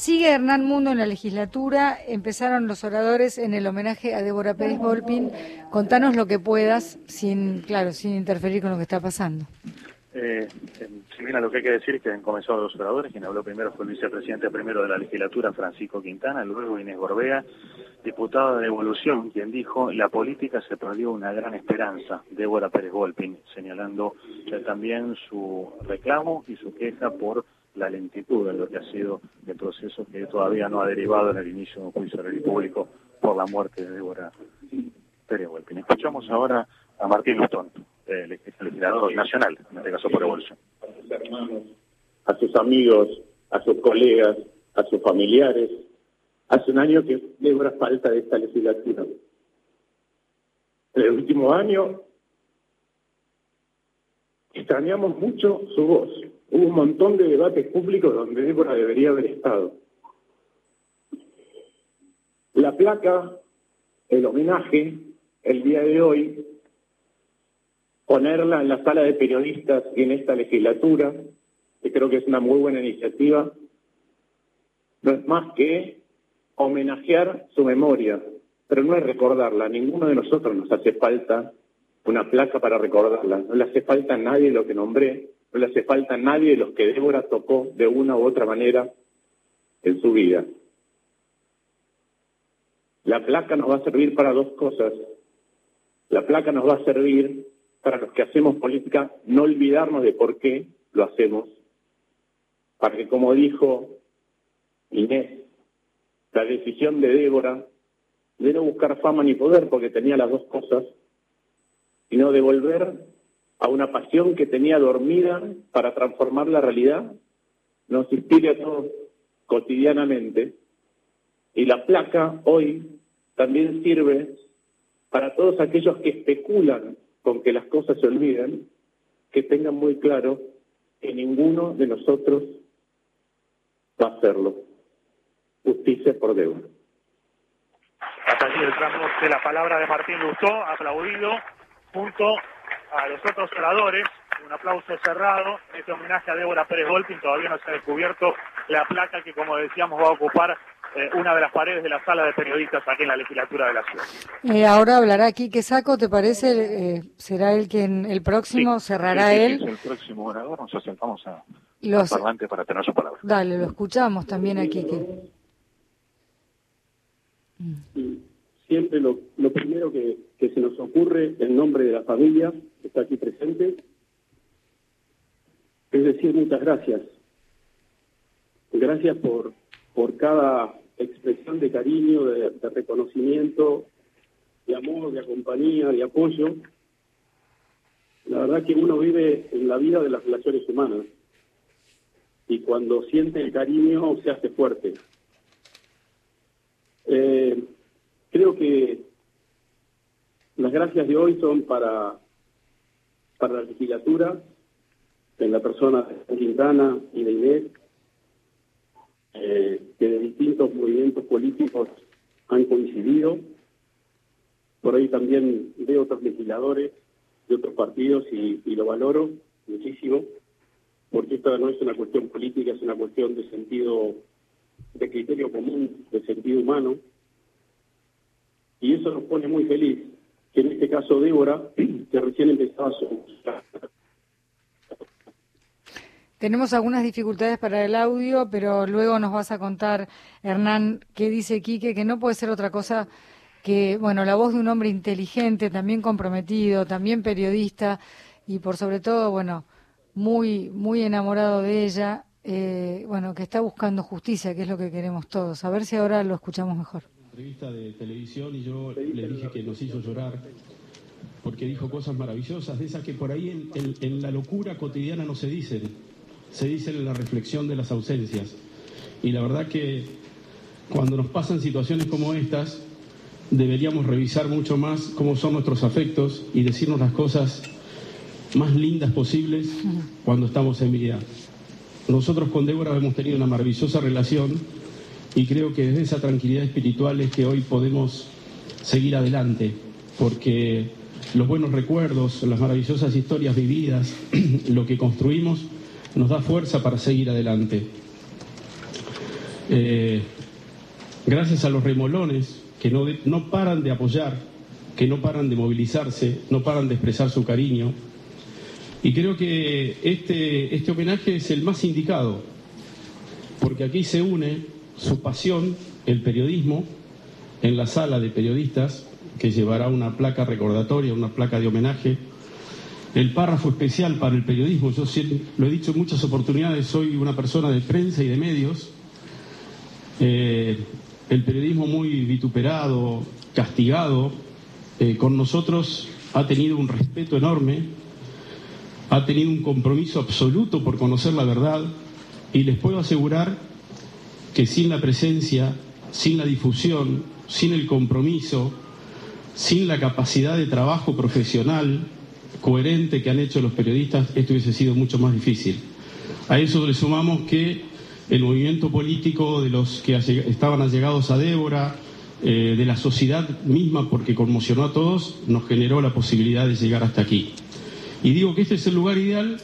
Sigue Hernán Mundo en la legislatura, empezaron los oradores en el homenaje a Débora Pérez Volpin. Contanos lo que puedas, sin interferir con lo que está pasando. Si bien a lo que hay que decir es que han comenzado los oradores, quien habló primero fue el vicepresidente primero de la legislatura, Francisco Quintana, luego Inés Gorbea, diputada de Evolución, quien dijo: la política se perdió una gran esperanza, Débora Pérez Volpin, señalando también su reclamo y su queja por la lentitud de lo que ha sido el proceso que todavía no ha derivado en el inicio de un juicio oral y público por la muerte de Débora Pérez Volpin. Escuchamos ahora a Martín Lustón, el legislador nacional, en este caso por Evolución. A sus hermanos, a sus amigos, a sus colegas, a sus familiares. Hace un año que Débora falta de esta legislatura. En el último año extrañamos mucho su voz. Hubo un montón de debates públicos donde Débora debería haber estado. La placa, el homenaje, el día de hoy, ponerla en la sala de periodistas en esta legislatura, que creo que es una muy buena iniciativa, no es más que homenajear su memoria, pero no es recordarla. A ninguno de nosotros nos hace falta una placa para recordarla. No le hace falta a nadie lo que nombré, no le hace falta a nadie de los que Débora tocó de una u otra manera en su vida. La placa nos va a servir para dos cosas. La placa nos va a servir para los que hacemos política no olvidarnos de por qué lo hacemos, para que, como dijo Inés, la decisión de Débora de no buscar fama ni poder, porque tenía las dos cosas, sino de volver a una pasión que tenía dormida para transformar la realidad, nos inspire a todos cotidianamente. Y la placa hoy también sirve para todos aquellos que especulan con que las cosas se olviden, que tengan muy claro que ninguno de nosotros va a hacerlo. Justicia por Débora. Hasta aquí el tramo de la palabra de Martín Lustó, aplaudido junto a los otros oradores. Un aplauso cerrado en este homenaje a Débora Pérez Volpin. Todavía no se ha descubierto la placa que, como decíamos, va a ocupar una de las paredes de la sala de periodistas aquí en la legislatura de la ciudad. Ahora hablará Quique Sacco, ¿te parece? ¿Será él quien el próximo cerrará él? El próximo orador, nos acercamos al parlante para tener su palabra. Dale, lo escuchamos también a Quique. Siempre lo primero que se nos ocurre en nombre de la familia que está aquí presente es decir muchas gracias. Gracias por cada expresión de cariño, de reconocimiento, de amor, de compañía, de apoyo. La verdad que uno vive en la vida de las relaciones humanas y cuando siente el cariño se hace fuerte. Creo que las gracias de hoy son para la legislatura, en la persona de Quintana y de Inés, que de distintos movimientos políticos han coincidido. Por ahí también de otros legisladores de otros partidos y lo valoro muchísimo, porque esta no es una cuestión política, es una cuestión de sentido, de criterio común, de sentido humano. Y eso nos pone muy feliz, que en este caso Débora, que recién empezaba su... Tenemos algunas dificultades para el audio, pero luego nos vas a contar, Hernán, qué dice Quique, que no puede ser otra cosa que, bueno, la voz de un hombre inteligente, también comprometido, también periodista y por sobre todo, bueno, muy, muy enamorado de ella, bueno, que está buscando justicia, que es lo que queremos todos. A ver si ahora lo escuchamos mejor. Entrevista de televisión y yo le dije que nos hizo llorar porque dijo cosas maravillosas, de esas que por ahí en la locura cotidiana no se dicen en la reflexión de las ausencias. Y la verdad que cuando nos pasan situaciones como estas, deberíamos revisar mucho más cómo son nuestros afectos y decirnos las cosas más lindas posibles cuando estamos en vida. Nosotros con Débora hemos tenido una maravillosa relación y creo que desde esa tranquilidad espiritual es que hoy podemos seguir adelante, porque los buenos recuerdos, las maravillosas historias vividas, lo que construimos, nos da fuerza para seguir adelante. gracias a los remolones que no paran de apoyar, que no paran de movilizarse, no paran de expresar su cariño. Y creo que este homenaje es el más indicado, porque aquí se une su pasión, el periodismo, en la sala de periodistas, que llevará una placa recordatoria, una placa de homenaje. El párrafo especial para el periodismo, yo lo he dicho en muchas oportunidades, soy una persona de prensa y de medios. El periodismo muy vituperado, castigado, con nosotros ha tenido un respeto enorme, ha tenido un compromiso absoluto por conocer la verdad, y les puedo asegurar que sin la presencia, sin la difusión, sin el compromiso, sin la capacidad de trabajo profesional coherente que han hecho los periodistas, esto hubiese sido mucho más difícil. A eso le sumamos que el movimiento político de los que estaban allegados a Débora, de la sociedad misma, porque conmocionó a todos, nos generó la posibilidad de llegar hasta aquí. Y digo que este es el lugar ideal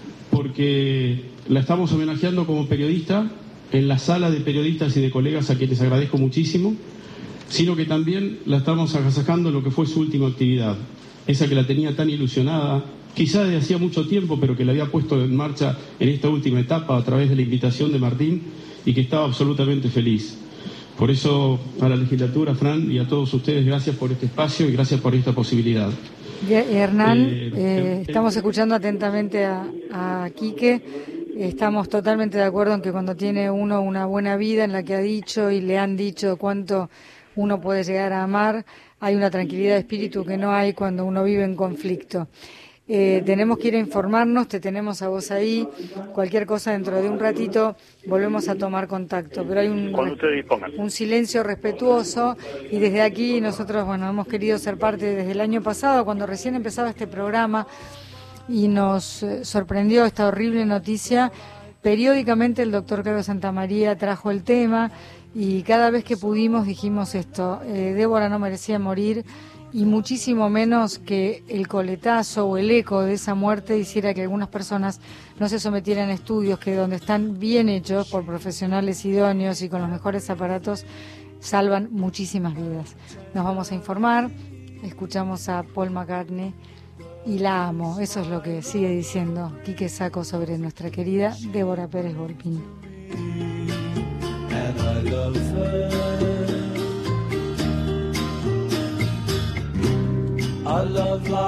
porque la estamos homenajeando como periodista en la sala de periodistas y de colegas a quienes agradezco muchísimo, sino que también la estamos agasajando en lo que fue su última actividad, esa que la tenía tan ilusionada, quizá desde hacía mucho tiempo, pero que la había puesto en marcha en esta última etapa a través de la invitación de Martín, y que estaba absolutamente feliz. Por eso, a la legislatura, Fran, y a todos ustedes, gracias por este espacio y gracias por esta posibilidad. Hernán, estamos escuchando atentamente a Quique. Estamos totalmente de acuerdo en que cuando tiene uno una buena vida en la que ha dicho y le han dicho cuánto uno puede llegar a amar, hay una tranquilidad de espíritu que no hay cuando uno vive en conflicto. Tenemos que ir a informarnos, te tenemos a vos ahí. Cualquier cosa dentro de un ratito volvemos a tomar contacto. Pero hay un silencio respetuoso, y desde aquí nosotros, hemos querido ser parte desde el año pasado, cuando recién empezaba este programa y nos sorprendió esta horrible noticia. Periódicamente el doctor Carlos Santamaría trajo el tema y cada vez que pudimos dijimos esto: Débora no merecía morir, y muchísimo menos que el coletazo o el eco de esa muerte hiciera que algunas personas no se sometieran a estudios que, donde están bien hechos por profesionales idóneos y con los mejores aparatos, salvan muchísimas vidas. Nos vamos a informar, escuchamos a Paul McCartney y la amo. Eso es lo que sigue diciendo Quique Sacco sobre nuestra querida Débora Pérez Volpini. And I love her. I love life.